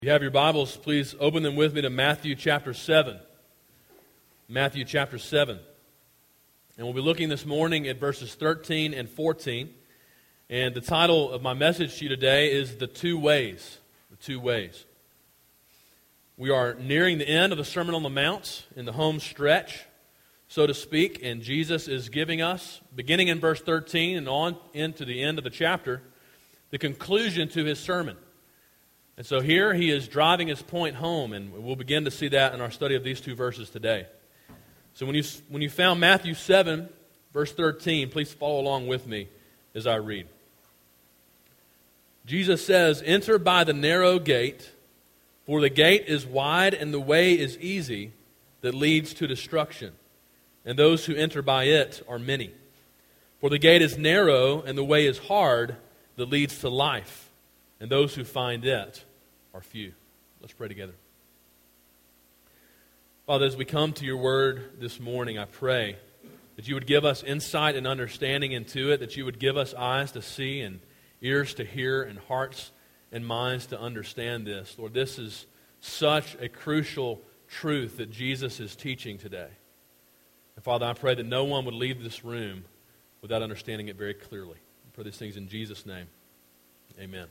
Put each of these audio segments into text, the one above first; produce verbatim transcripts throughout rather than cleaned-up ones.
If you have your Bibles, please open them with me to Matthew chapter seven. Matthew chapter seven. And we'll be looking this morning at verses thirteen and fourteen. And the title of my message to you today is The Two Ways. The Two Ways. We are nearing the end of the Sermon on the Mount, in the home stretch, so to speak. And Jesus is giving us, beginning in verse thirteen and on into the end of the chapter, the conclusion to his sermon. And so here he is driving his point home, and we'll begin to see that in our study of these two verses today. So when you when you found Matthew seven, verse thirteen, please follow along with me as I read. Jesus says, "Enter by the narrow gate, for the gate is wide and the way is easy that leads to destruction, and those who enter by it are many. For the gate is narrow and the way is hard that leads to life, and those who find it are few." Let's pray together. Father, as we come to your word this morning, I pray that you would give us insight and understanding into it, that you would give us eyes to see and ears to hear and hearts and minds to understand this. Lord, this is such a crucial truth that Jesus is teaching today. And Father, I pray that no one would leave this room without understanding it very clearly. I pray these things in Jesus' name. Amen.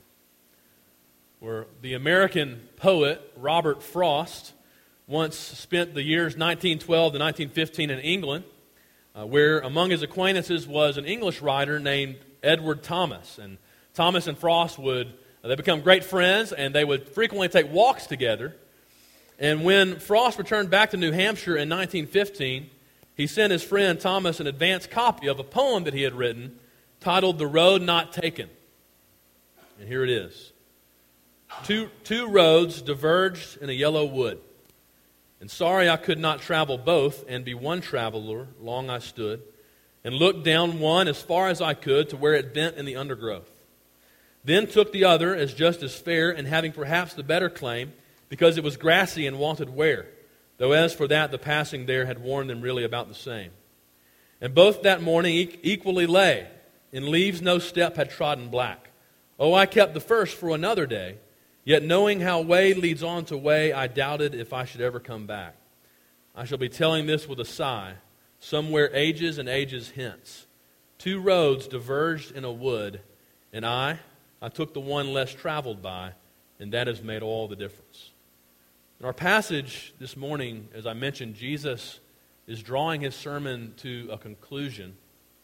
Where the American poet Robert Frost once spent the years nineteen twelve to nineteen fifteen in England, uh, where among his acquaintances was an English writer named Edward Thomas. And Thomas and Frost would, uh, they become great friends, and they would frequently take walks together. And when Frost returned back to New Hampshire in nineteen fifteen, he sent his friend Thomas an advance copy of a poem that he had written titled "The Road Not Taken." And here it is. Two, two roads diverged in a yellow wood, and sorry I could not travel both, and be one traveler, long I stood, and looked down one as far as I could to where it bent in the undergrowth. Then took the other as just as fair, and having perhaps the better claim, because it was grassy and wanted wear, though as for that the passing there had worn them really about the same. And both that morning e- equally lay, in leaves no step had trodden black. Oh, I kept the first for another day, yet knowing how way leads on to way, I doubted if I should ever come back. I shall be telling this with a sigh, somewhere ages and ages hence. Two roads diverged in a wood, and I, I took the one less traveled by, and that has made all the difference. In our passage this morning, as I mentioned, Jesus is drawing his sermon to a conclusion.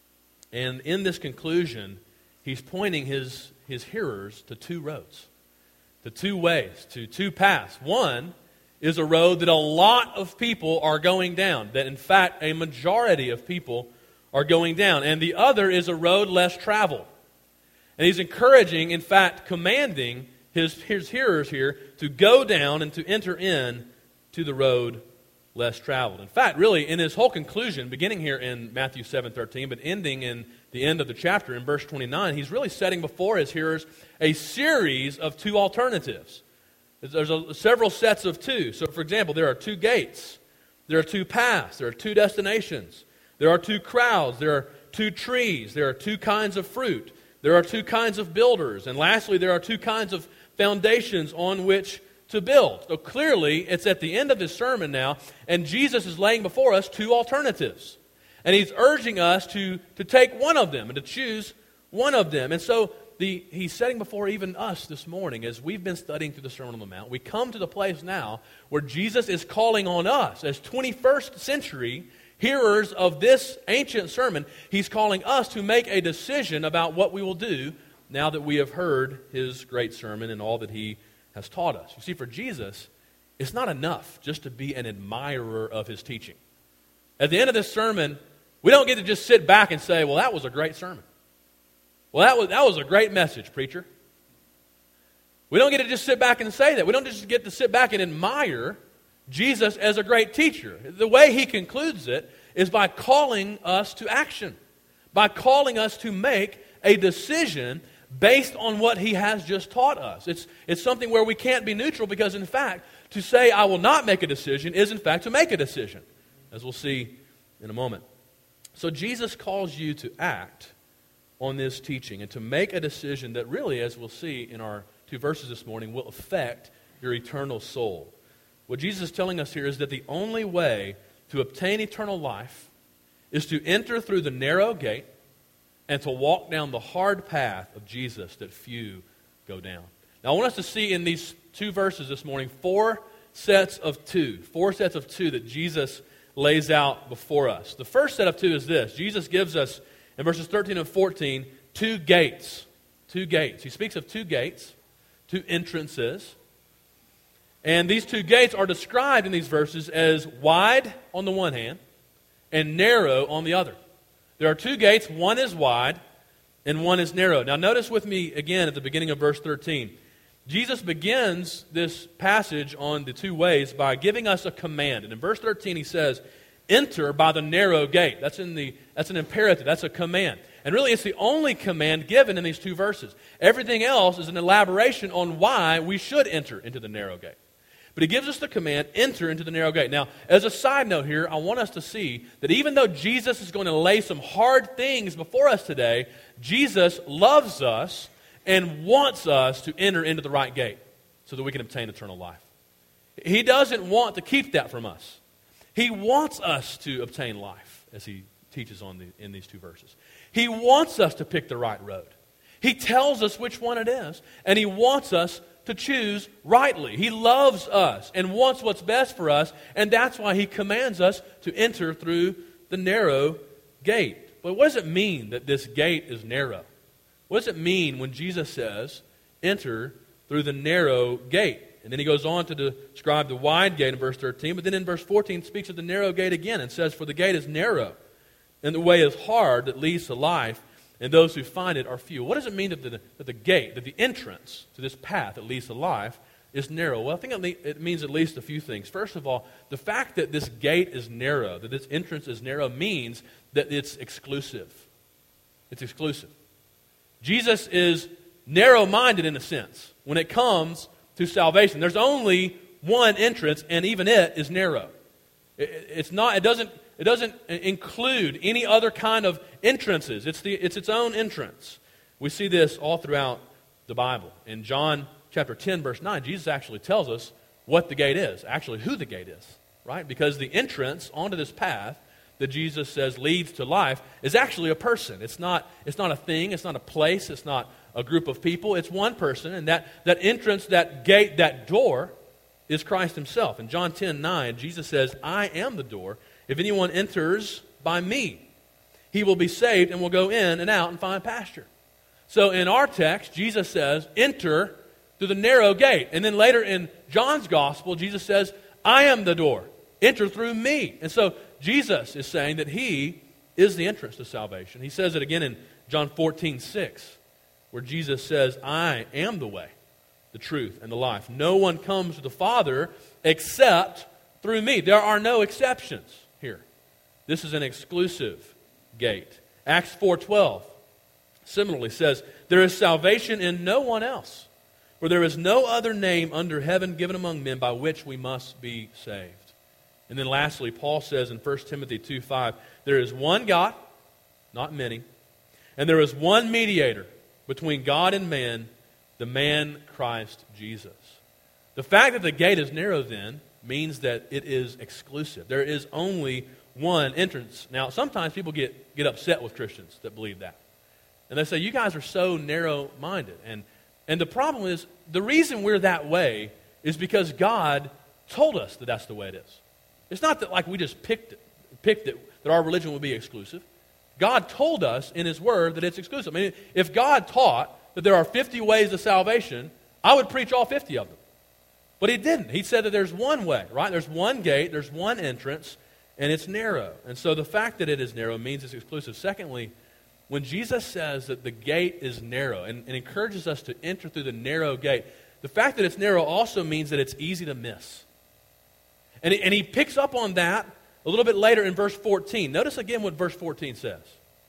And in this conclusion, he's pointing his, his hearers to two roads. To two ways, to two paths. One is a road that a lot of people are going down, that in fact a majority of people are going down. And the other is a road less traveled. And he's encouraging, in fact commanding his, his hearers here to go down and to enter in to the road less traveled. In fact, really, in his whole conclusion, beginning here in Matthew seven thirteen, but ending in the end of the chapter in verse twenty-nine, he's really setting before his hearers a series of two alternatives. There's a, several sets of two. So, for example, there are two gates. There are two paths. There are two destinations. There are two crowds. There are two trees. There are two kinds of fruit. There are two kinds of builders. And lastly, there are two kinds of foundations on which to build. So clearly, it's at the end of his sermon now, and Jesus is laying before us two alternatives. And he's urging us to, to take one of them and to choose one of them. And so the, he's setting before even us this morning, as we've been studying through the Sermon on the Mount, we come to the place now where Jesus is calling on us as twenty-first century hearers of this ancient sermon. He's calling us to make a decision about what we will do now that we have heard his great sermon and all that he has taught us. You see, for Jesus, it's not enough just to be an admirer of his teaching. At the end of this sermon, we don't get to just sit back and say, well, that was a great sermon. Well, that was, that was a great message, preacher. We don't get to just sit back and say that. We don't just get to sit back and admire Jesus as a great teacher. The way he concludes it is by calling us to action, by calling us to make a decision based on what he has just taught us. It's, it's something where we can't be neutral, because in fact, to say I will not make a decision is in fact to make a decision, as we'll see in a moment. So Jesus calls you to act on this teaching and to make a decision that really, as we'll see in our two verses this morning, will affect your eternal soul. What Jesus is telling us here is that the only way to obtain eternal life is to enter through the narrow gate and to walk down the hard path of Jesus that few go down. Now, I want us to see in these two verses this morning four sets of two. Four sets of two that Jesus lays out before us. The first set of two is this. Jesus gives us, in verses thirteen and fourteen, two gates. Two gates. He speaks of two gates, two entrances. And these two gates are described in these verses as wide on the one hand and narrow on the other. There are two gates. One is wide and one is narrow. Now notice with me again at the beginning of verse thirteen. Jesus begins this passage on the two ways by giving us a command. And in verse thirteen he says, enter by the narrow gate. That's in the that's an imperative. That's a command. And really it's the only command given in these two verses. Everything else is an elaboration on why we should enter into the narrow gate. But he gives us the command, enter into the narrow gate. Now, as a side note here, I want us to see that even though Jesus is going to lay some hard things before us today, Jesus loves us and wants us to enter into the right gate so that we can obtain eternal life. He doesn't want to keep that from us. He wants us to obtain life, as he teaches on the, in these two verses. He wants us to pick the right road. He tells us which one it is, and he wants us to choose rightly. He loves us and wants what's best for us, and that's why he commands us to enter through the narrow gate. But what does it mean that this gate is narrow? What does it mean when Jesus says, enter through the narrow gate? And then he goes on to describe the wide gate in verse thirteen, but then in verse fourteen speaks of the narrow gate again and says, for the gate is narrow, and the way is hard that leads to life, and those who find it are few. What does it mean that the, that the gate, that the entrance to this path that leads to life is narrow? Well, I think it, le- it means at least a few things. First of all, the fact that this gate is narrow, that this entrance is narrow, means that it's exclusive. It's exclusive. Jesus is narrow-minded in a sense when it comes to salvation. There's only one entrance, and even it is narrow. It, it's not. It doesn't. It doesn't include any other kind of entrances. It's the it's its own entrance. We see this all throughout the Bible. In John chapter ten, verse nine, Jesus actually tells us what the gate is, actually who the gate is, right? Because the entrance onto this path that Jesus says leads to life is actually a person. It's not, it's not a thing, it's not a place, it's not a group of people, it's one person, and that, that entrance, that gate, that door is Christ himself. In John ten nine, Jesus says, I am the door. If anyone enters by me, he will be saved and will go in and out and find pasture. So in our text, Jesus says, enter through the narrow gate. And then later in John's gospel, Jesus says, I am the door. Enter through me. And so Jesus is saying that he is the entrance to salvation. He says it again in John fourteen six, where Jesus says, I am the way, the truth, and the life. No one comes to the Father except through me. There are no exceptions here. This is an exclusive gate. Acts four twelve similarly says, there is salvation in no one else, for there is no other name under heaven given among men by which we must be saved. And then lastly, Paul says in First Timothy two five, there is one God, not many, and there is one mediator between God and man, the man Christ Jesus. The fact that the gate is narrow then means that it is exclusive. There is only one entrance. Now, sometimes people get, get upset with Christians that believe that. And they say, you guys are so narrow-minded. And, and the problem is, the reason we're that way is because God told us that that's the way it is. It's not that like we just picked it, picked it, that our religion would be exclusive. God told us in His Word that it's exclusive. I mean, if God taught that there are fifty ways to salvation, I would preach all fifty of them. But He didn't. He said that there's one way, right? There's one gate, there's one entrance, and it's narrow. And so the fact that it is narrow means it's exclusive. Secondly, when Jesus says that the gate is narrow and, and encourages us to enter through the narrow gate, the fact that it's narrow also means that it's easy to miss. And he, and he picks up on that a little bit later in verse fourteen. Notice again what verse fourteen says.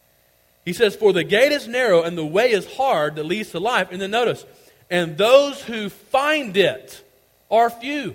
He says, for the gate is narrow and the way is hard that leads to life. And then notice, and those who find it are few.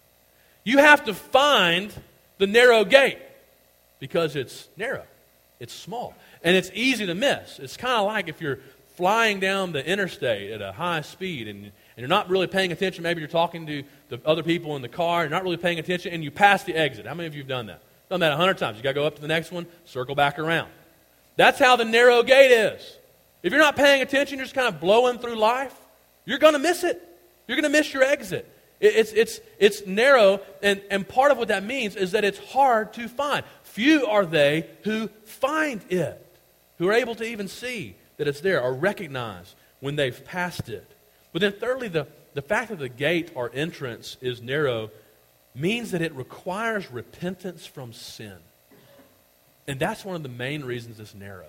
You have to find the narrow gate because it's narrow. It's small. And it's easy to miss. It's kind of like if you're flying down the interstate at a high speed and, and you're not really paying attention, maybe you're talking to the other people in the car, you're not really paying attention, and you pass the exit. How many of you have done that? Done that a hundred times. You got to go up to the next one, circle back around. That's how the narrow gate is. If you're not paying attention, you're just kind of blowing through life, you're going to miss it. You're going to miss your exit. It, it's, it's, it's narrow, and, and part of what that means is that it's hard to find. Few are they who find it, who are able to even see that it's there or recognize when they've passed it. But then thirdly, the, the fact that the gate or entrance is narrow means that it requires repentance from sin. And that's one of the main reasons it's narrow.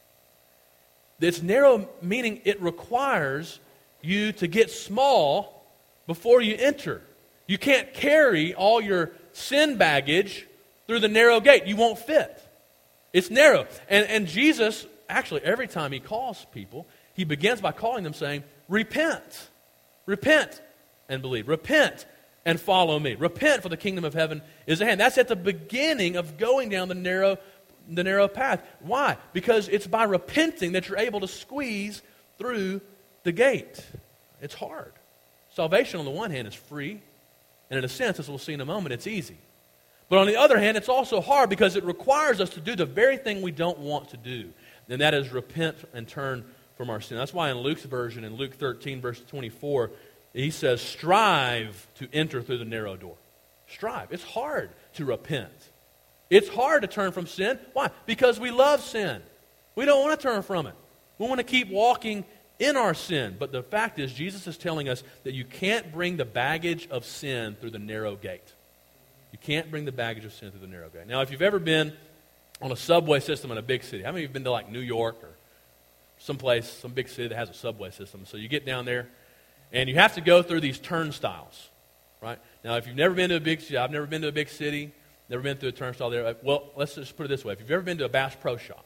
It's narrow meaning it requires you to get small before you enter. You can't carry all your sin baggage through the narrow gate. You won't fit. It's narrow. And, and Jesus, actually, every time he calls people, he begins by calling them saying, repent. Repent and believe. Repent and follow me. Repent, for the kingdom of heaven is at hand. That's at the beginning of going down the narrow, the narrow path. Why? Because it's by repenting that you're able to squeeze through the gate. It's hard. Salvation, on the one hand, is free. And in a sense, as we'll see in a moment, it's easy. But on the other hand, it's also hard because it requires us to do the very thing we don't want to do. And that is repent and turn from our sin. That's why in Luke's version, in Luke thirteen, verse twenty-four, he says, strive to enter through the narrow door. Strive. It's hard to repent. It's hard to turn from sin. Why? Because we love sin. We don't want to turn from it. We want to keep walking in our sin. But the fact is, Jesus is telling us that you can't bring the baggage of sin through the narrow gate. You can't bring the baggage of sin through the narrow gate. Now, if you've ever been on a subway system in a big city, how many of you have been to like New York or someplace, some big city that has a subway system? So you get down there, and you have to go through these turnstiles, right? Now, if you've never been to a big city, I've never been to a big city, never been through a turnstile there. Well, let's just put it this way. If you've ever been to a Bass Pro Shop,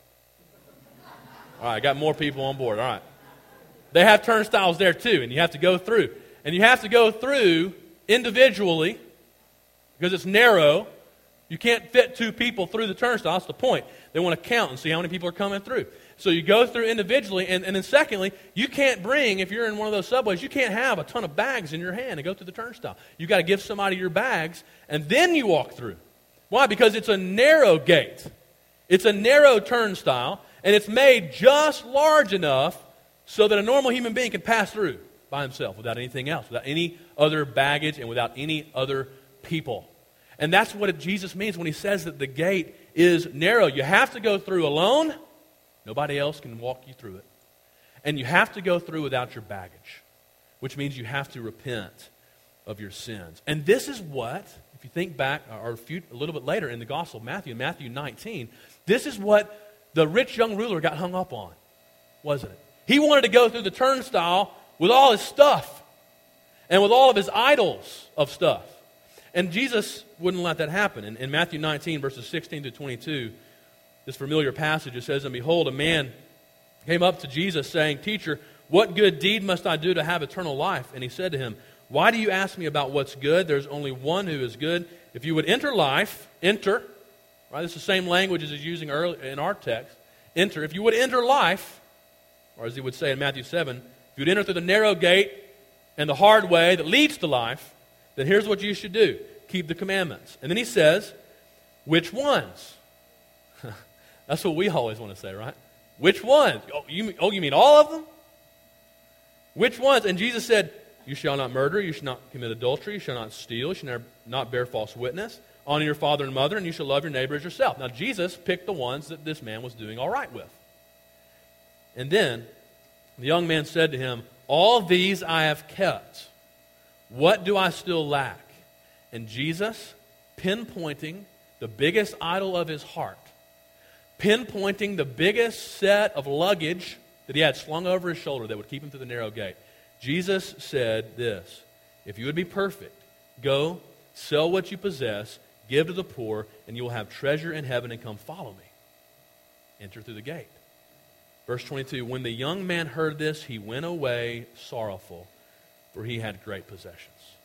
all right, I got more people on board, all right. They have turnstiles there too, and you have to go through. And you have to go through individually because it's narrow. You can't fit two people through the turnstile. That's the point. They want to count and see how many people are coming through. So you go through individually, and, and then secondly, you can't bring, if you're in one of those subways, you can't have a ton of bags in your hand and go through the turnstile. You've got to give somebody your bags, and then you walk through. Why? Because it's a narrow gate. It's a narrow turnstile, and it's made just large enough so that a normal human being can pass through by himself without anything else, without any other baggage and without any other people. And that's what it, Jesus means when he says that the gate is narrow. You have to go through alone. Nobody else can walk you through it. And you have to go through without your baggage, which means you have to repent of your sins. And this is what, if you think back or a, few, a little bit later in the Gospel of Matthew, in Matthew nineteen, this is what the rich young ruler got hung up on, wasn't it? He wanted to go through the turnstile with all his stuff and with all of his idols of stuff. And Jesus wouldn't let that happen. In, in Matthew nineteen, verses sixteen to twenty-two, this familiar passage, it says, "And behold, a man came up to Jesus, saying, 'Teacher, what good deed must I do to have eternal life?' And he said to him, 'Why do you ask me about what's good? There's only one who is good. If you would enter life,'" enter, right? This is the same language as he's using early in our text. Enter. If you would enter life, or as he would say in Matthew seven, if you would enter through the narrow gate and the hard way that leads to life, then here's what you should do. Keep the commandments. And then he says, which ones? That's what we always want to say, right? Which ones? Oh you, oh, you mean all of them? Which ones? And Jesus said, you shall not murder, you shall not commit adultery, you shall not steal, you shall not bear false witness, honor your father and mother, and you shall love your neighbor as yourself. Now, Jesus picked the ones that this man was doing all right with. And then the young man said to him, all these I have kept. What do I still lack? And Jesus, pinpointing the biggest idol of his heart, pinpointing the biggest set of luggage that he had slung over his shoulder that would keep him through the narrow gate, Jesus said this, if you would be perfect, go, sell what you possess, give to the poor, and you will have treasure in heaven, and come follow me. Enter through the gate. Verse twenty-two, when the young man heard this, he went away sorrowful, for he had great possessions.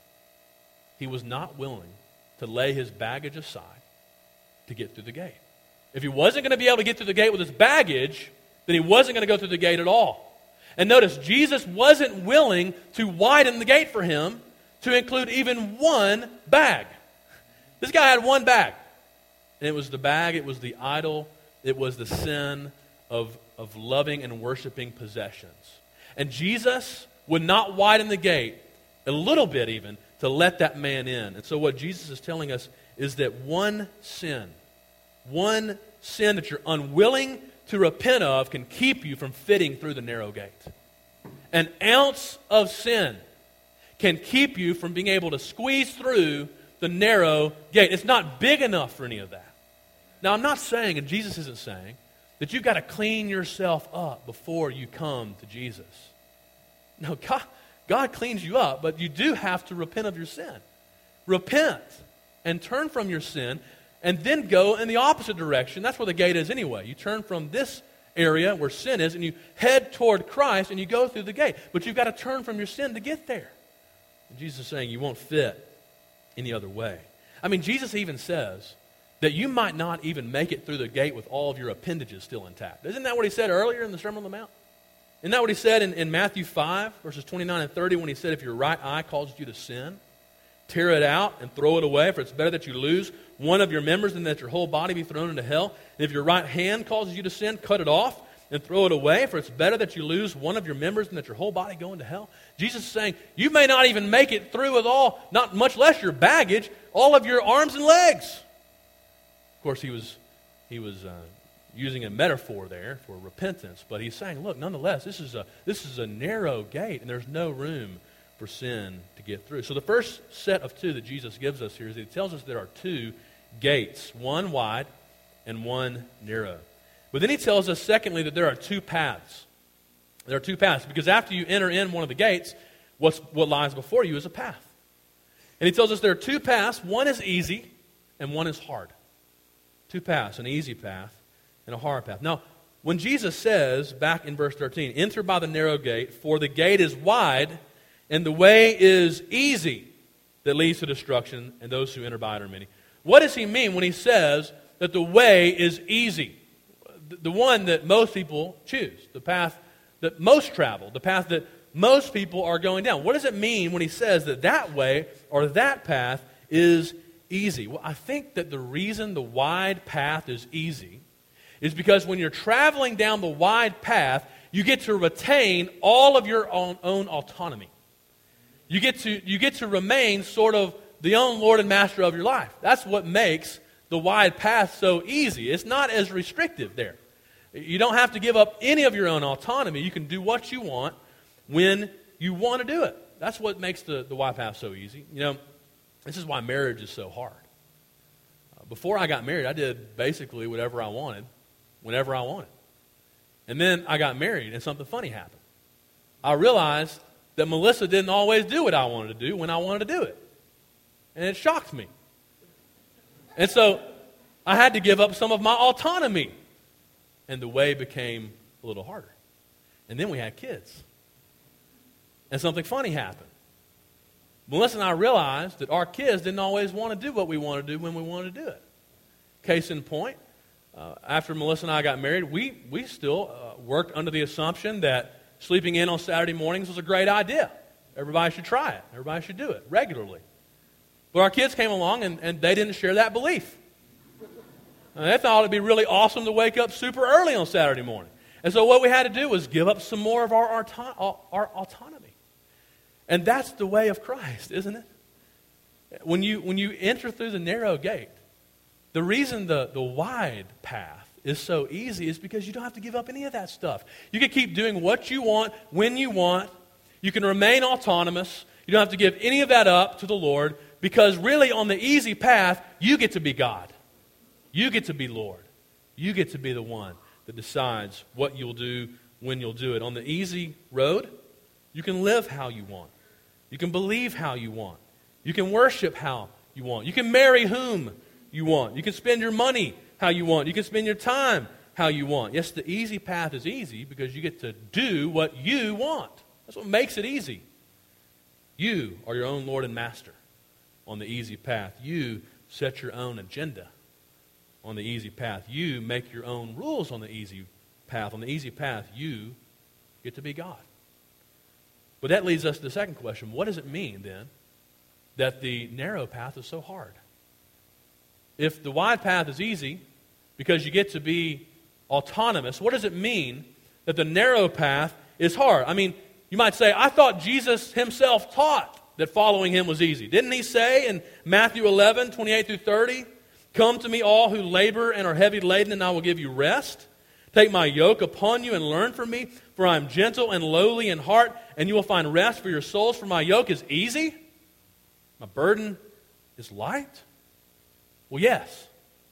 He was not willing to lay his baggage aside to get through the gate. If he wasn't going to be able to get through the gate with his baggage, then he wasn't going to go through the gate at all. And notice, Jesus wasn't willing to widen the gate for him to include even one bag. This guy had one bag. And it was the bag, it was the idol, it was the sin of, of loving and worshiping possessions. And Jesus would not widen the gate, a little bit even, to let that man in. And so what Jesus is telling us is that one sin, one sin that you're unwilling to repent of can keep you from fitting through the narrow gate. An ounce of sin can keep you from being able to squeeze through the narrow gate. It's not big enough for any of that. Now, I'm not saying, and Jesus isn't saying, that you've got to clean yourself up before you come to Jesus. No, God, God cleans you up, but you do have to repent of your sin. Repent and turn from your sin, and then go in the opposite direction. That's where the gate is anyway. You turn from this area where sin is, and you head toward Christ, and you go through the gate. But you've got to turn from your sin to get there. And Jesus is saying you won't fit any other way. I mean, Jesus even says that you might not even make it through the gate with all of your appendages still intact. Isn't that what he said earlier in the Sermon on the Mount? Isn't that what he said in, in Matthew five, verses twenty-nine and thirty, when he said, if your right eye causes you to sin, tear it out and throw it away, for it's better that you lose one of your members than that your whole body be thrown into hell. And if your right hand causes you to sin, cut it off and throw it away, for it's better that you lose one of your members than that your whole body go into hell. Jesus is saying, you may not even make it through with all, not much less your baggage, all of your arms and legs. Of course, he was, he was uh, using a metaphor there for repentance, but he's saying, look, nonetheless, this is a this is a narrow gate, and there's no room for sin to get through. So the first set of two that Jesus gives us here is that he tells us there are two gates, one wide and one narrow. But then he tells us, secondly, that there are two paths. There are two paths, because after you enter in one of the gates, what's, what lies before you is a path. And he tells us there are two paths. One is easy, and one is hard. Two paths, an easy path and a hard path. Now, when Jesus says, back in verse thirteen, enter by the narrow gate, for the gate is wide, and the way is easy that leads to destruction, and those who enter by it are many. What does he mean when he says that the way is easy? The one that most people choose, the path that most travel, the path that most people are going down. What does it mean when he says that that way or that path is easy? Well, I think that the reason the wide path is easy is because when you're traveling down the wide path, you get to retain all of your own, own autonomy. You get to you get to remain sort of the own Lord and Master of your life. That's what makes the wide path so easy. It's not as restrictive there. You don't have to give up any of your own autonomy. You can do what you want when you want to do it. That's what makes the, the wide path so easy. You know, this is why marriage is so hard. Uh, before I got married, I did basically whatever I wanted, whenever I wanted. And then I got married, and something funny happened. I realized that Melissa didn't always do what I wanted to do when I wanted to do it. And it shocked me. And so I had to give up some of my autonomy. And the way became a little harder. And then we had kids. And something funny happened. Melissa and I realized that our kids didn't always want to do what we wanted to do when we wanted to do it. Case in point, uh, after Melissa and I got married, we, we still uh, worked under the assumption that sleeping in on Saturday mornings was a great idea. Everybody should try it. Everybody should do it regularly. But our kids came along and, and they didn't share that belief. And they thought it would be really awesome to wake up super early on Saturday morning. And so what we had to do was give up some more of our, our, our autonomy. And that's the way of Christ, isn't it? When you, when you enter through the narrow gate, the reason the, the wide path is so easy is because you don't have to give up any of that stuff. You can keep doing what you want, when you want. You can remain autonomous. You don't have to give any of that up to the Lord, because really on the easy path, you get to be God. You get to be Lord. You get to be the one that decides what you'll do, when you'll do it. On the easy road, you can live how you want. You can believe how you want. You can worship how you want. You can marry whom you want. You can spend your money how you want. You can spend your time how you want. Yes, the easy path is easy because you get to do what you want. That's what makes it easy. You are your own Lord and Master on the easy path. You set your own agenda on the easy path. You make your own rules on the easy path. On the easy path, you get to be God. But that leads us to the second question. What does it mean, then, that the narrow path is so hard? If the wide path is easy because you get to be autonomous, what does it mean that the narrow path is hard? I mean, you might say, I thought Jesus himself taught that following him was easy. Didn't he say in Matthew eleven, twenty-eight through thirty, come to me all who labor and are heavy laden, and I will give you rest. Take my yoke upon you and learn from me, for I am gentle and lowly in heart, and you will find rest for your souls, for my yoke is easy, my burden is light. Well, yes.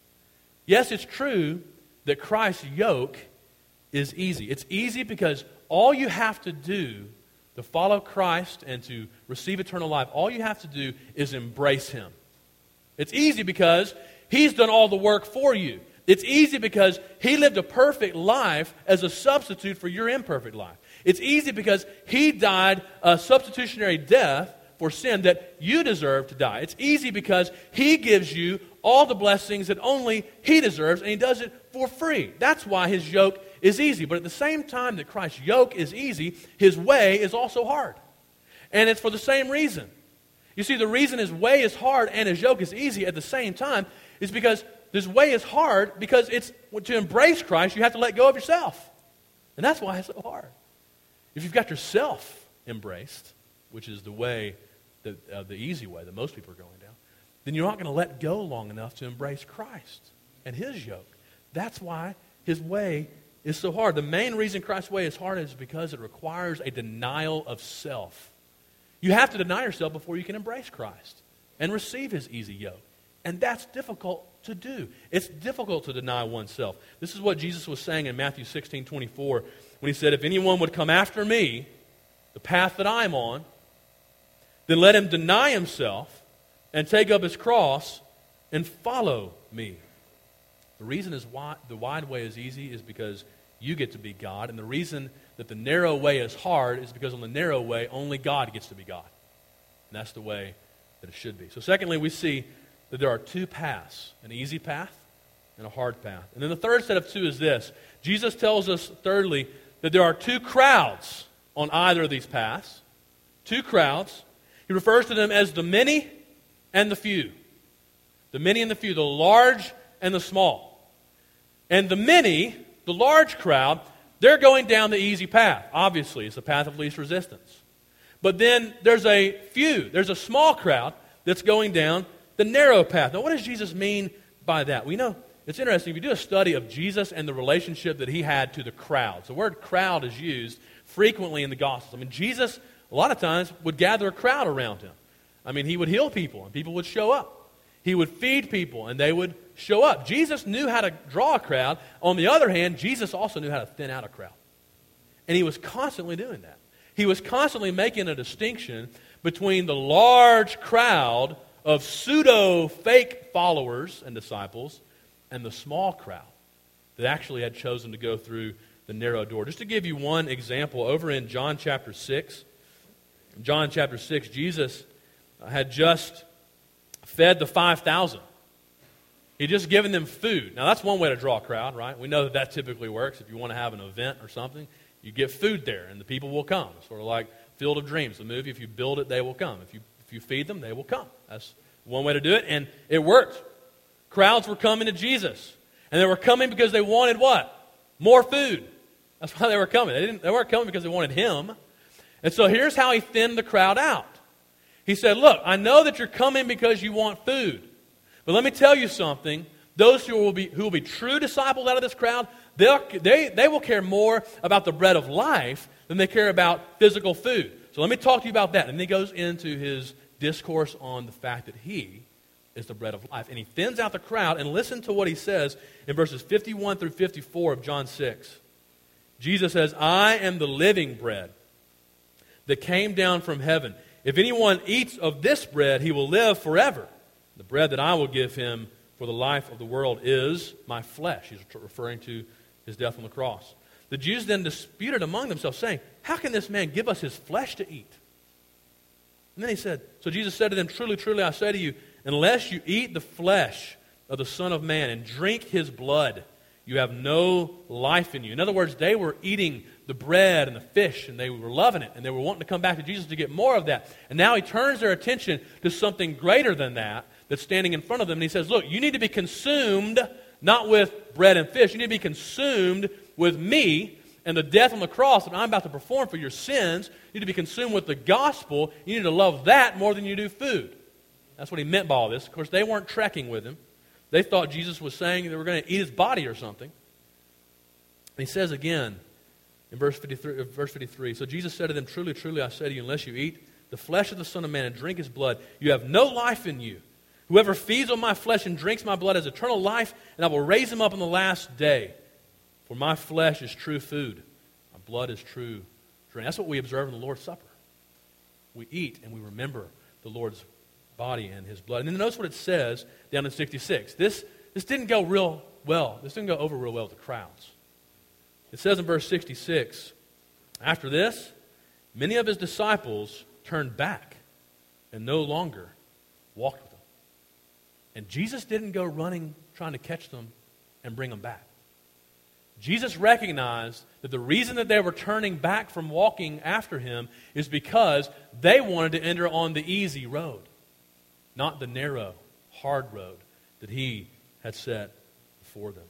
Yes, it's true that Christ's yoke is easy. It's easy because all you have to do to follow Christ and to receive eternal life, all you have to do is embrace him. It's easy because he's done all the work for you. It's easy because he lived a perfect life as a substitute for your imperfect life. It's easy because he died a substitutionary death for sin that you deserve to die. It's easy because he gives you all the blessings that only he deserves, and he does it for free. That's why his yoke is easy. But at the same time that Christ's yoke is easy, his way is also hard. And it's for the same reason. You see, the reason his way is hard and his yoke is easy at the same time is because this way is hard because it's to embrace Christ, you have to let go of yourself. And that's why it's so hard. If you've got yourself embraced, which is the way, the, uh, the easy way that most people are going down, then you're not going to let go long enough to embrace Christ and his yoke. That's why his way is so hard. The main reason Christ's way is hard is because it requires a denial of self. You have to deny yourself before you can embrace Christ and receive his easy yoke. And that's difficult to do. It's difficult to deny oneself. This is what Jesus was saying in Matthew sixteen twenty-four when he said, if anyone would come after me, the path that I'm on, then let him deny himself and take up his cross and follow me. The reason is why the wide way is easy is because you get to be God, and the reason that the narrow way is hard is because on the narrow way, only God gets to be God. And that's the way that it should be. So secondly, we see that there are two paths, an easy path and a hard path. And then the third set of two is this. Jesus tells us, thirdly, that there are two crowds on either of these paths. Two crowds. He refers to them as the many and the few. The many and the few, the large and the small. And the many, the large crowd, they're going down the easy path. Obviously, it's the path of least resistance. But then there's a few, there's a small crowd that's going down the narrow path. Now, what does Jesus mean by that? We know, it's interesting, if you do a study of Jesus and the relationship that he had to the crowds, the word crowd is used frequently in the Gospels. I mean, Jesus, a lot of times, would gather a crowd around him. I mean, he would heal people, and people would show up. He would feed people, and they would show up. Jesus knew how to draw a crowd. On the other hand, Jesus also knew how to thin out a crowd. And he was constantly doing that. He was constantly making a distinction between the large crowd of pseudo-fake followers and disciples and the small crowd that actually had chosen to go through the narrow door. Just to give you one example, over in John chapter six, John chapter six, Jesus had just fed the five thousand. He'd just given them food. Now, that's one way to draw a crowd, right? We know that that typically works. If you want to have an event or something, you get food there, and the people will come. It's sort of like Field of Dreams, the movie. If you build it, they will come. If you if you feed them, they will come. That's one way to do it, and it worked. Crowds were coming to Jesus, and they were coming because they wanted what? More food. That's why they were coming. They didn't. They weren't coming because they wanted him. And so here's how he thinned the crowd out. He said, look, I know that you're coming because you want food. But let me tell you something. Those who will be who will be true disciples out of this crowd, they, they will care more about the bread of life than they care about physical food. So let me talk to you about that. And then he goes into his discourse on the fact that he is the bread of life. And he thins out the crowd, and listen to what he says in verses fifty-one through fifty-four of John six. Jesus says, I am the living bread that came down from heaven. If anyone eats of this bread, he will live forever. The bread that I will give him for the life of the world is my flesh. He's referring to his death on the cross. The Jews then disputed among themselves, saying, how can this man give us his flesh to eat? And then he said, so Jesus said to them, truly, truly, I say to you, unless you eat the flesh of the Son of Man and drink his blood, You have no life in you. In other words, they were eating the bread and the fish, and they were loving it, and they were wanting to come back to Jesus to get more of that. And now he turns their attention to something greater than that that's standing in front of them, and he says, look, you need to be consumed not with bread and fish. You need to be consumed with me and the death on the cross that I'm about to perform for your sins. You need to be consumed with the gospel. You need to love that more than you do food. That's what he meant by all this. Of course, they weren't trekking with him. They thought Jesus was saying they were going to eat his body or something. And he says again in verse fifty-three, verse fifty-three, so Jesus said to them, truly, truly, I say to you, unless you eat the flesh of the Son of Man and drink his blood, you have no life in you. Whoever feeds on my flesh and drinks my blood has eternal life, and I will raise him up on the last day. For my flesh is true food, my blood is true drink. That's what we observe in the Lord's Supper. We eat and we remember the Lord's body and his blood. And then notice what it says down in sixty-six. This, this didn't go real well. This didn't go over real well with the crowds. It says in verse sixty-six, after this, many of his disciples turned back and no longer walked with them. And Jesus didn't go running trying to catch them and bring them back. Jesus recognized that the reason that they were turning back from walking after him is because they wanted to enter on the easy road, not the narrow, hard road that he had set before them.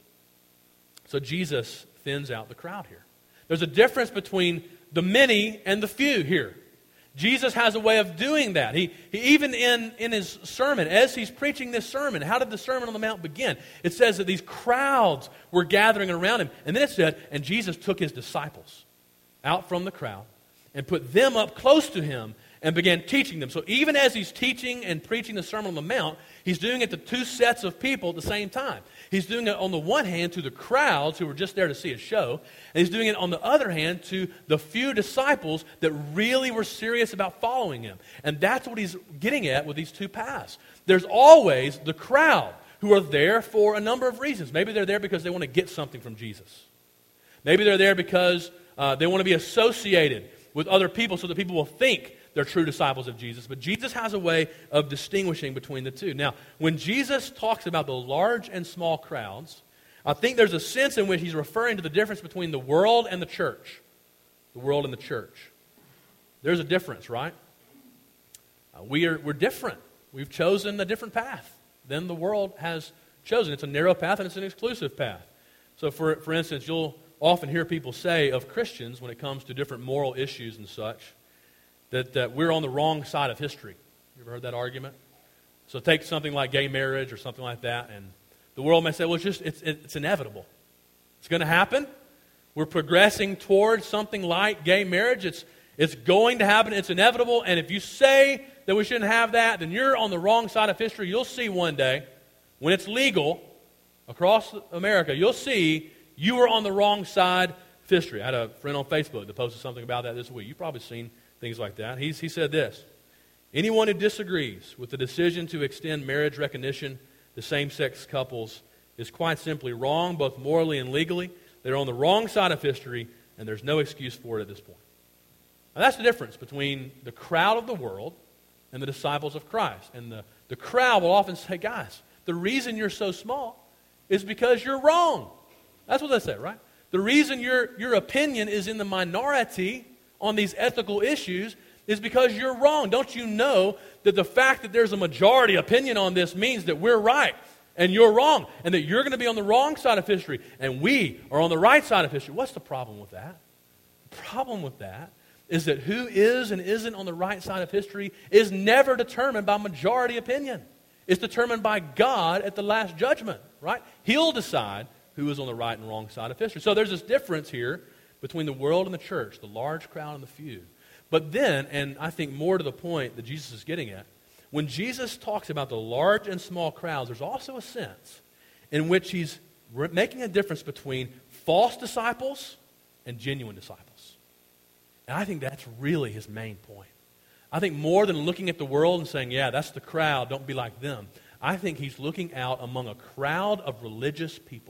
So Jesus thins out the crowd here. There's a difference between the many and the few here. Jesus has a way of doing that. He, he even in, in his sermon, as he's preaching this sermon, how did the Sermon on the Mount begin? It says that these crowds were gathering around him. And then it said, and Jesus took his disciples out from the crowd and put them up close to him and began teaching them. So even as he's teaching and preaching the Sermon on the Mount, he's doing it to two sets of people at the same time. He's doing it on the one hand to the crowds who were just there to see a show, and he's doing it on the other hand to the few disciples that really were serious about following him. And that's what he's getting at with these two paths. There's always the crowd who are there for a number of reasons. Maybe they're there because they want to get something from Jesus. Maybe they're there because uh, they want to be associated with other people so that people will think they're true disciples of Jesus. But Jesus has a way of distinguishing between the two. Now, when Jesus talks about the large and small crowds, I think there's a sense in which he's referring to the difference between the world and the church. The world and the church. There's a difference, right? Uh, we are, we're different. We've chosen a different path than the world has chosen. It's a narrow path and it's an exclusive path. So, for, for instance, you'll often hear people say of Christians when it comes to different moral issues and such, that, that we're on the wrong side of history. You ever heard that argument? So take something like gay marriage or something like that, and the world may say, well, it's just it's, it's inevitable. It's going to happen. We're progressing towards something like gay marriage. It's, it's going to happen. It's inevitable. And if you say that we shouldn't have that, then you're on the wrong side of history. You'll see one day, when it's legal across America, you'll see you were on the wrong side of history. I had a friend on Facebook that posted something about that this week. You've probably seen things like that. He's, he said this, anyone who disagrees with the decision to extend marriage recognition to same-sex couples is quite simply wrong, both morally and legally. They're on the wrong side of history, and there's no excuse for it at this point. Now, that's the difference between the crowd of the world and the disciples of Christ. And the, the crowd will often say, guys, the reason you're so small is because you're wrong. That's what they say, right? The reason your, your opinion is in the minority on these ethical issues is because you're wrong. Don't you know that the fact that there's a majority opinion on this means that we're right and you're wrong, and that you're going to be on the wrong side of history and we are on the right side of history? What's the problem with that? The problem with that is that who is and isn't on the right side of history is never determined by majority opinion. It's determined by God at the last judgment, right? He'll decide who is on the right and wrong side of history. So there's this difference here between the world and the church, the large crowd and the few. But then, and I think more to the point that Jesus is getting at, when Jesus talks about the large and small crowds, there's also a sense in which he's re- making a difference between false disciples and genuine disciples. And I think that's really his main point. I think more than looking at the world and saying, yeah, that's the crowd, don't be like them, I think he's looking out among a crowd of religious people.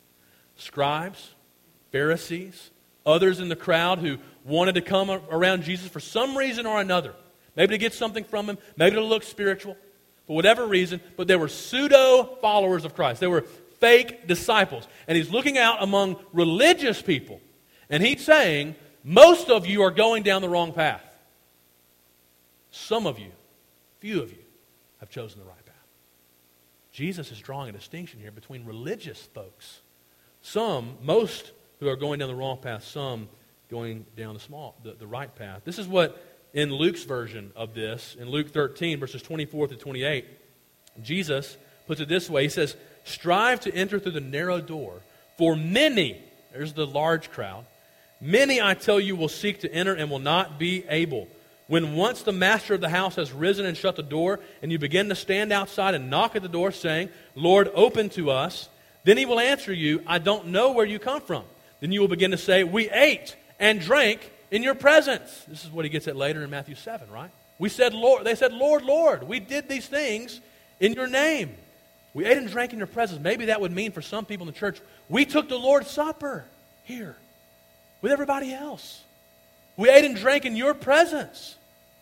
Scribes, Pharisees, others in the crowd who wanted to come around Jesus for some reason or another. Maybe to get something from him, maybe to look spiritual, for whatever reason, but they were pseudo followers of Christ. They were fake disciples. And he's looking out among religious people. And he's saying, most of you are going down the wrong path. Some of you, few of you, have chosen the right path. Jesus is drawing a distinction here between religious folks. Some, most who are going down the wrong path, some going down the small, the, the right path. This is what, in Luke's version of this, in Luke thirteen, verses twenty-four through twenty-eight, Jesus puts it this way. He says, strive to enter through the narrow door, for many, there's the large crowd, many, I tell you, will seek to enter and will not be able. When once the master of the house has risen and shut the door, and you begin to stand outside and knock at the door, saying, Lord, open to us, then he will answer you, I don't know where you come from. Then you will begin to say, we ate and drank in your presence. This is what he gets at later in Matthew seven, right? We said, Lord, they said, Lord, Lord, we did these things in your name. We ate and drank in your presence. Maybe that would mean for some people in the church, we took the Lord's Supper here with everybody else. We ate and drank in your presence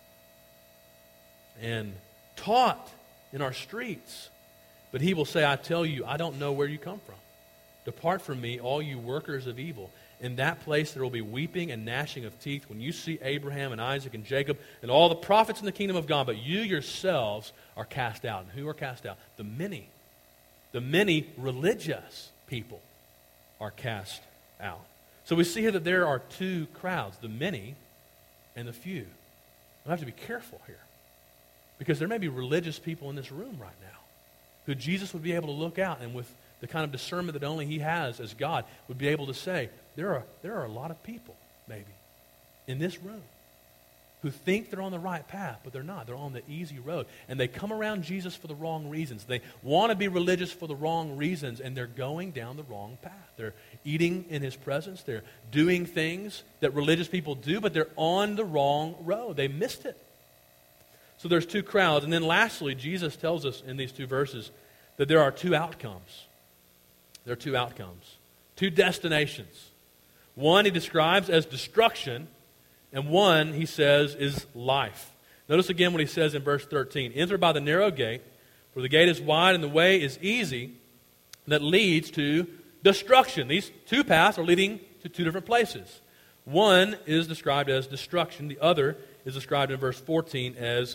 and taught in our streets. But he will say, I tell you, I don't know where you come from. Depart from me, all you workers of evil. In that place there will be weeping and gnashing of teeth when you see Abraham and Isaac and Jacob and all the prophets in the kingdom of God, but you yourselves are cast out. And who are cast out? The many. The many religious people are cast out. So we see here that there are two crowds, the many and the few. We have to be careful here, because there may be religious people in this room right now who Jesus would be able to look out and with the kind of discernment that only he has as God would be able to say, there are, there are a lot of people, maybe, in this room who think they're on the right path, but they're not. They're on the easy road. And they come around Jesus for the wrong reasons. They want to be religious for the wrong reasons, and they're going down the wrong path. They're eating in his presence. They're doing things that religious people do, but they're on the wrong road. They missed it. So there's two crowds. And then lastly, Jesus tells us in these two verses that there are two outcomes. There are two outcomes. Two destinations. One he describes as destruction, and one, he says, is life. Notice again what he says in verse thirteen. Enter by the narrow gate, for the gate is wide and the way is easy that leads to destruction. These two paths are leading to two different places. One is described as destruction. The other is described in verse fourteen as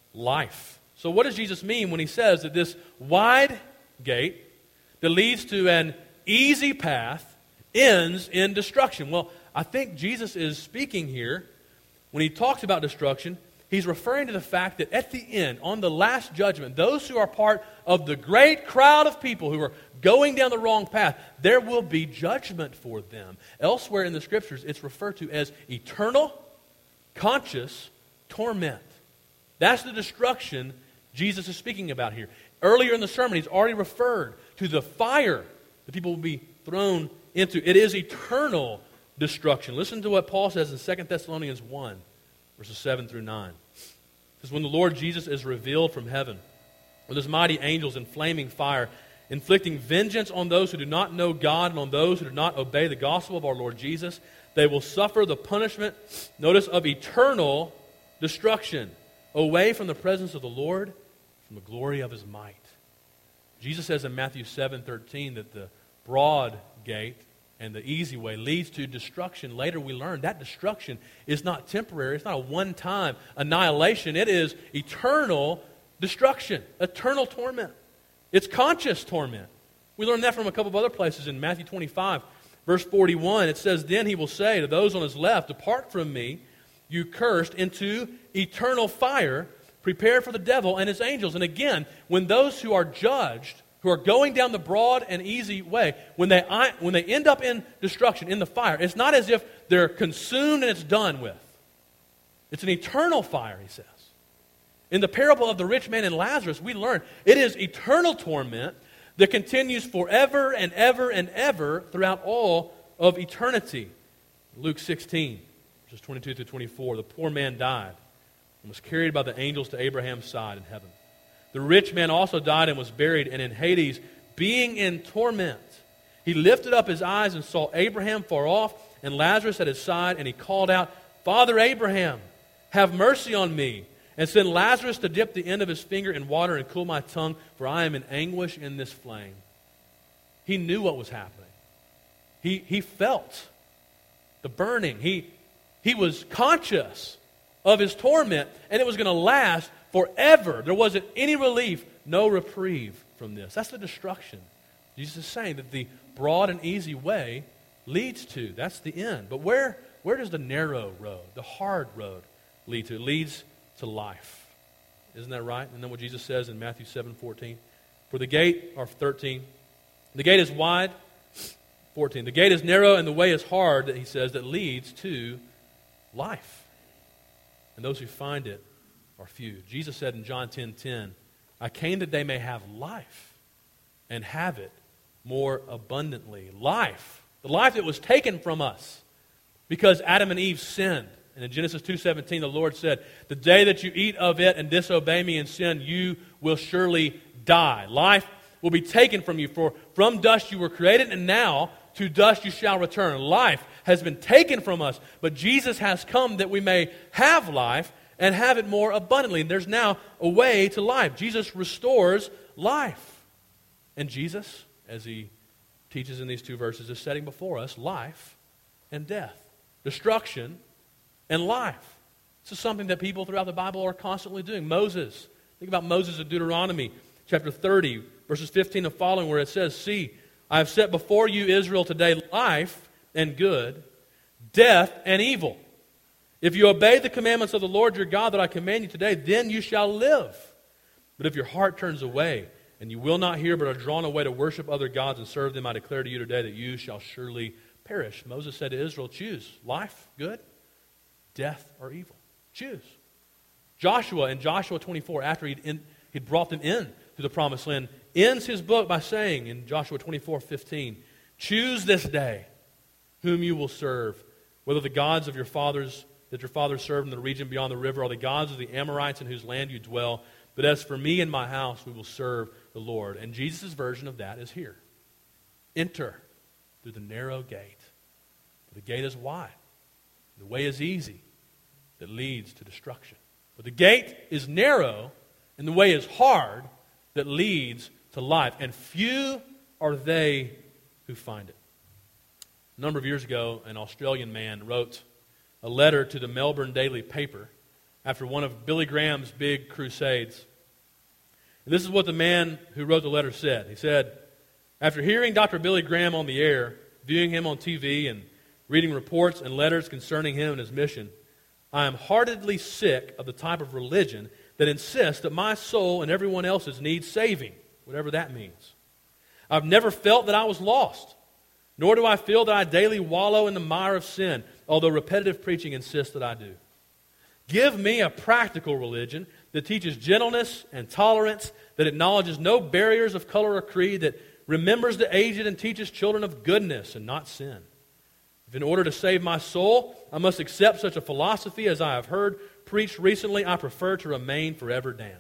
life. So what does Jesus mean when he says that this wide gate that leads to an easy path ends in destruction? Well, I think Jesus is speaking here, when he talks about destruction, he's referring to the fact that at the end, on the last judgment, those who are part of the great crowd of people who are going down the wrong path, there will be judgment for them. Elsewhere in the Scriptures, it's referred to as eternal, conscious torment. That's the destruction Jesus is speaking about here. Earlier in the sermon, he's already referred to the fire that people will be thrown into. It is eternal destruction. Listen to what Paul says in Second Thessalonians one, verses seven through nine. It says, when the Lord Jesus is revealed from heaven, with his mighty angels in flaming fire, inflicting vengeance on those who do not know God and on those who do not obey the gospel of our Lord Jesus, they will suffer the punishment, notice, of eternal destruction, away from the presence of the Lord, from the glory of his might. Jesus says in Matthew seven thirteen that the broad gate and the easy way leads to destruction. Later we learn that destruction is not temporary. It's not a one-time annihilation. It is eternal destruction, eternal torment. It's conscious torment. We learn that from a couple of other places in Matthew twenty-five, verse forty-one. It says, then he will say to those on his left, depart from me, you cursed, into eternal fire, prepared for the devil and his angels. And again, when those who are judged, who are going down the broad and easy way, when they, when they end up in destruction, in the fire, it's not as if they're consumed and it's done with. It's an eternal fire, he says. In the parable of the rich man and Lazarus, we learn it is eternal torment that continues forever and ever and ever throughout all of eternity. Luke sixteen, verses twenty-two through twenty-four, the poor man died and was carried by the angels to Abraham's side in heaven. The rich man also died and was buried, and in Hades, being in torment, he lifted up his eyes and saw Abraham far off and Lazarus at his side, and he called out, Father Abraham, have mercy on me, and send Lazarus to dip the end of his finger in water and cool my tongue, for I am in anguish in this flame. He knew what was happening. He, he felt the burning. He, he was conscious of his torment, and it was going to last forever. There wasn't any relief, no reprieve from this. That's the destruction. Jesus is saying that the broad and easy way leads to. That's the end. But where, where does the narrow road, the hard road, lead to? It leads to life. Isn't that right? And then what Jesus says in Matthew seven fourteen. For the gate, or thirteen, the gate is wide, fourteen. The gate is narrow and the way is hard, that he says, that leads to life. And those who find it are few. Jesus said in John ten ten, I came that they may have life and have it more abundantly. Life. The life that was taken from us because Adam and Eve sinned. And in Genesis two seventeen, the Lord said, the day that you eat of it and disobey me and sin, you will surely die. Life will be taken from you. For from dust you were created, and now to dust you shall return. Life has been taken from us, but Jesus has come that we may have life and have it more abundantly. And there's now a way to life. Jesus restores life. And Jesus, as he teaches in these two verses, is setting before us life and death, destruction and life. This is something that people throughout the Bible are constantly doing. Moses, think about Moses in Deuteronomy chapter thirty, verses fifteen and following, where it says, see, I have set before you, Israel, today life and good, death and evil. If you obey the commandments of the Lord your God that I command you today, then you shall live. But if your heart turns away, and you will not hear, but are drawn away to worship other gods and serve them, I declare to you today that you shall surely perish. Moses said to Israel, choose life, good, death, or evil. Choose. Joshua, in Joshua twenty-four, after he'd, in, he'd brought them in to the promised land, ends his book by saying in Joshua twenty-four fifteen, choose this day whom you will serve, whether the gods of your fathers that your fathers served in the region beyond the river, or the gods of the Amorites in whose land you dwell. But as for me and my house, we will serve the Lord. And Jesus' version of that is here. Enter through the narrow gate. For the gate is wide. The way is easy that leads to destruction. But the gate is narrow and the way is hard that leads to life. And few are they who find it. A number of years ago, an Australian man wrote a letter to the Melbourne Daily Paper after one of Billy Graham's big crusades. And this is what the man who wrote the letter said. He said, after hearing Doctor Billy Graham on the air, viewing him on T V, and reading reports and letters concerning him and his mission, I am heartedly sick of the type of religion that insists that my soul and everyone else's needs saving, whatever that means. I've never felt that I was lost, nor do I feel that I daily wallow in the mire of sin, although repetitive preaching insists that I do. Give me a practical religion that teaches gentleness and tolerance, that acknowledges no barriers of color or creed, that remembers the aged and teaches children of goodness and not sin. If in order to save my soul, I must accept such a philosophy as I have heard preached recently, I prefer to remain forever damned.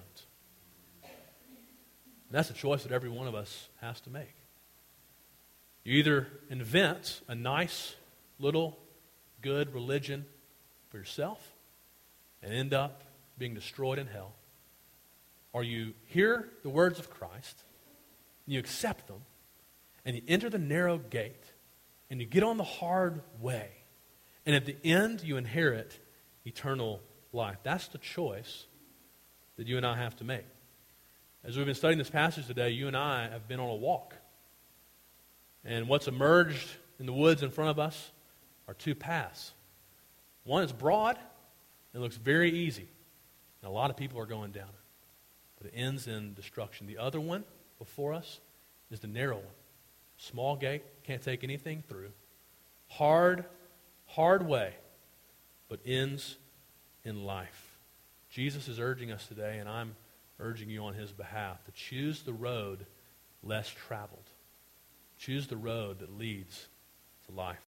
And that's a choice that every one of us has to make. You either invent a nice little good religion for yourself and end up being destroyed in hell, or you hear the words of Christ, you accept them, and you enter the narrow gate, and you get on the hard way, and at the end you inherit eternal life. That's the choice that you and I have to make. As we've been studying this passage today, you and I have been on a walk. And what's emerged in the woods in front of us are two paths. One is broad and looks very easy. And a lot of people are going down it. But it ends in destruction. The other one before us is the narrow one. Small gate, can't take anything through. Hard, hard way, but ends in life. Jesus is urging us today, and I'm urging you on his behalf, to choose the road less traveled. Choose the road that leads to life.